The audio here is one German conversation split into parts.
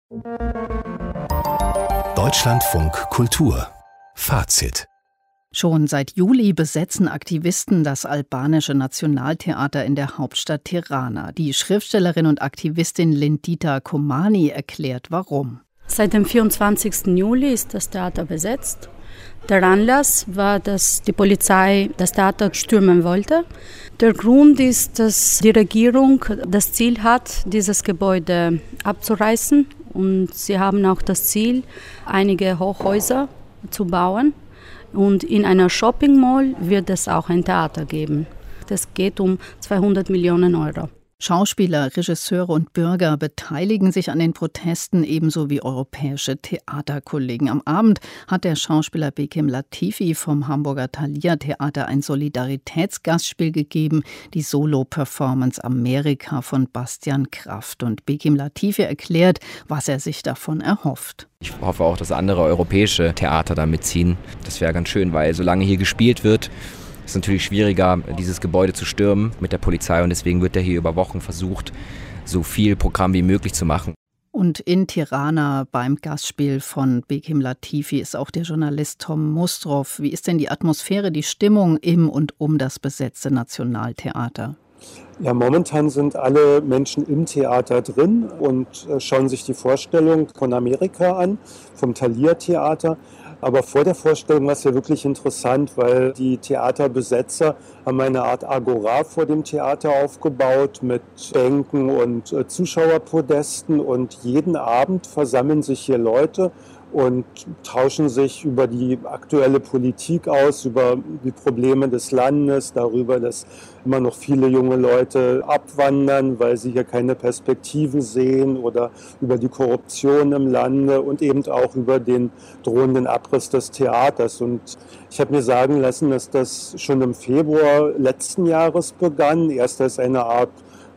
Deutschlandfunk Kultur Fazit. Schon seit Juli besetzen Aktivisten das albanische Nationaltheater in der Hauptstadt Tirana. Die Schriftstellerin und Aktivistin Lindita Komani erklärt, warum. Seit dem 24. Juli ist das Theater besetzt. Der Anlass war, dass die Polizei das Theater stürmen wollte. Der Grund ist, dass die Regierung das Ziel hat, dieses Gebäude abzureißen. Und sie haben auch das Ziel, einige Hochhäuser zu bauen. Und in einer Shopping Mall wird es auch ein Theater geben. Es geht um 200 Millionen Euro. Schauspieler, Regisseure und Bürger beteiligen sich an den Protesten, ebenso wie europäische Theaterkollegen. Am Abend hat der Schauspieler Bekim Latifi vom Hamburger Thalia Theater ein Solidaritätsgastspiel gegeben, die Solo-Performance Amerika von Bastian Kraft. Und Bekim Latifi erklärt, was er sich davon erhofft. Ich hoffe auch, dass andere europäische Theater da mitziehen. Das wäre ganz schön, weil solange hier gespielt wird, ist es natürlich schwieriger, dieses Gebäude zu stürmen mit der Polizei. Und deswegen wird ja hier über Wochen versucht, so viel Programm wie möglich zu machen. Und in Tirana beim Gastspiel von Bekim Latifi ist auch der Journalist Tom Mustrow. Wie ist denn die Atmosphäre, die Stimmung im und um das besetzte Nationaltheater? Ja, momentan sind alle Menschen im Theater drin und schauen sich die Vorstellung von Amerika an, vom Thalia Theater. Aber vor der Vorstellung war es ja wirklich interessant, weil die Theaterbesetzer haben eine Art Agora vor dem Theater aufgebaut mit Bänken und Zuschauerpodesten. Und jeden Abend versammeln sich hier Leute und tauschen sich über die aktuelle Politik aus, über die Probleme des Landes, darüber, dass immer noch viele junge Leute abwandern, weil sie hier keine Perspektiven sehen, oder über die Korruption im Lande und eben auch über den drohenden Abriss des Theaters. Und ich habe mir sagen lassen, dass das schon im Februar letzten Jahres begann. Erst als eine Art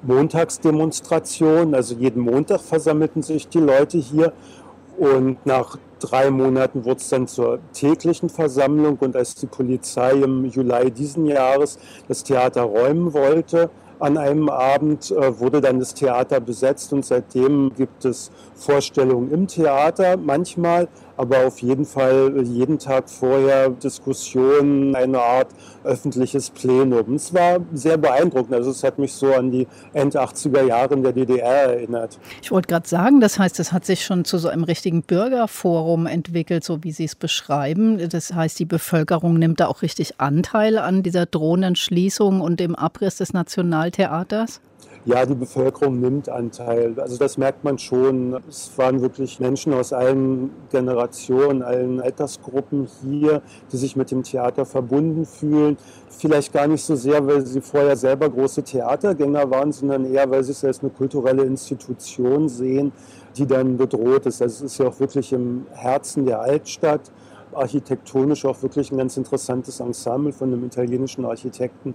Montagsdemonstration, also jeden Montag versammelten sich die Leute hier. Und nach 3 Monaten wurde es dann zur täglichen Versammlung. Und als die Polizei im Juli diesen Jahres das Theater räumen wollte, an einem Abend wurde dann das Theater besetzt. Und seitdem gibt es Vorstellungen im Theater manchmal, aber auf jeden Fall jeden Tag vorher Diskussionen, eine Art öffentliches Plenum. Es war sehr beeindruckend. Also es hat mich so an die End-80er Jahre in der DDR erinnert. Ich wollte gerade sagen, das heißt, es hat sich schon zu so einem richtigen Bürgerforum entwickelt, so wie Sie es beschreiben. Das heißt, die Bevölkerung nimmt da auch richtig Anteil an dieser drohenden Schließung und dem Abriss des Nationaltheaters? Ja, die Bevölkerung nimmt Anteil. Also das merkt man schon. Es waren wirklich Menschen aus allen Generationen, allen Altersgruppen hier, die sich mit dem Theater verbunden fühlen. Vielleicht gar nicht so sehr, weil sie vorher selber große Theatergänger waren, sondern eher, weil sie es als eine kulturelle Institution sehen, die dann bedroht ist. Also es ist ja auch wirklich im Herzen der Altstadt. Architektonisch auch wirklich ein ganz interessantes Ensemble von einem italienischen Architekten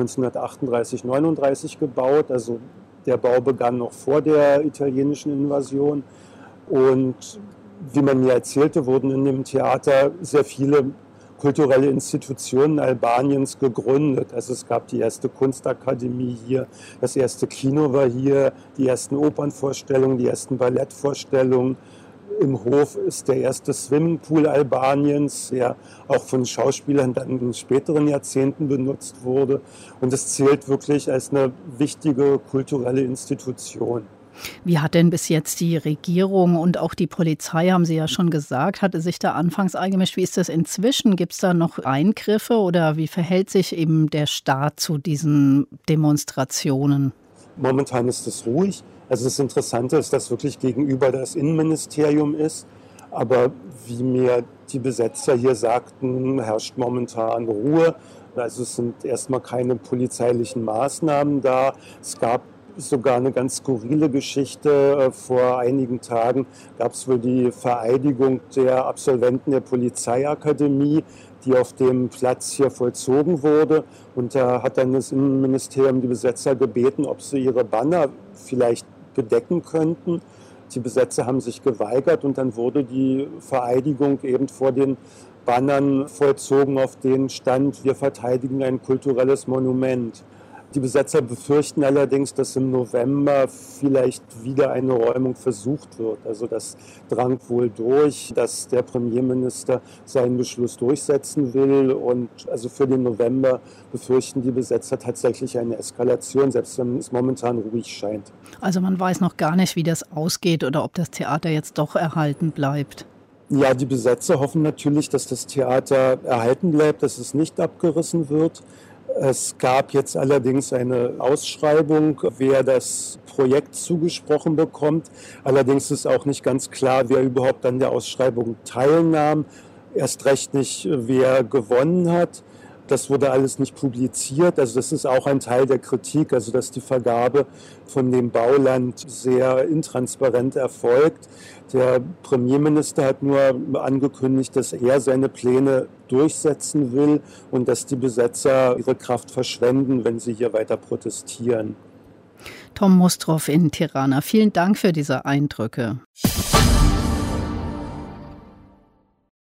1938, 39 gebaut. Also der Bau begann noch vor der italienischen Invasion. Und wie man mir erzählte, wurden in dem Theater sehr viele kulturelle Institutionen Albaniens gegründet. Also es gab die erste Kunstakademie hier, das erste Kino war hier, die ersten Opernvorstellungen, die ersten Ballettvorstellungen. Im Hof ist der erste Swimmingpool Albaniens, der auch von Schauspielern dann in den späteren Jahrzehnten benutzt wurde. Und es zählt wirklich als eine wichtige kulturelle Institution. Wie hat denn bis jetzt die Regierung und auch die Polizei, haben Sie ja schon gesagt, hatte sich da anfangs eingemischt? Wie ist das inzwischen? Gibt es da noch Eingriffe oder wie verhält sich eben der Staat zu diesen Demonstrationen? Momentan ist es ruhig. Also das Interessante ist, dass wirklich gegenüber das Innenministerium ist. Aber wie mir die Besetzer hier sagten, herrscht momentan Ruhe. Also es sind erstmal keine polizeilichen Maßnahmen da. Es gab sogar eine ganz skurrile Geschichte. Vor einigen Tagen gab es wohl die Vereidigung der Absolventen der Polizeiakademie, die auf dem Platz hier vollzogen wurde. Und da hat dann das Innenministerium die Besetzer gebeten, ob sie ihre Banner vielleicht bedecken könnten. Die Besetzer haben sich geweigert und dann wurde die Vereidigung eben vor den Bannern vollzogen, auf denen stand: Wir verteidigen ein kulturelles Monument. Die Besetzer befürchten allerdings, dass im November vielleicht wieder eine Räumung versucht wird. Also das drang wohl durch, dass der Premierminister seinen Beschluss durchsetzen will. Und also für den November befürchten die Besetzer tatsächlich eine Eskalation, selbst wenn es momentan ruhig scheint. Also man weiß noch gar nicht, wie das ausgeht oder ob das Theater jetzt doch erhalten bleibt. Ja, die Besetzer hoffen natürlich, dass das Theater erhalten bleibt, dass es nicht abgerissen wird. Es gab jetzt allerdings eine Ausschreibung, wer das Projekt zugesprochen bekommt. Allerdings ist auch nicht ganz klar, wer überhaupt an der Ausschreibung teilnahm. Erst recht nicht, wer gewonnen hat. Das wurde alles nicht publiziert. Also das ist auch ein Teil der Kritik, also dass die Vergabe von dem Bauland sehr intransparent erfolgt. Der Premierminister hat nur angekündigt, dass er seine Pläne durchsetzen will und dass die Besetzer ihre Kraft verschwenden, wenn sie hier weiter protestieren. Tom Mustrow in Tirana, vielen Dank für diese Eindrücke.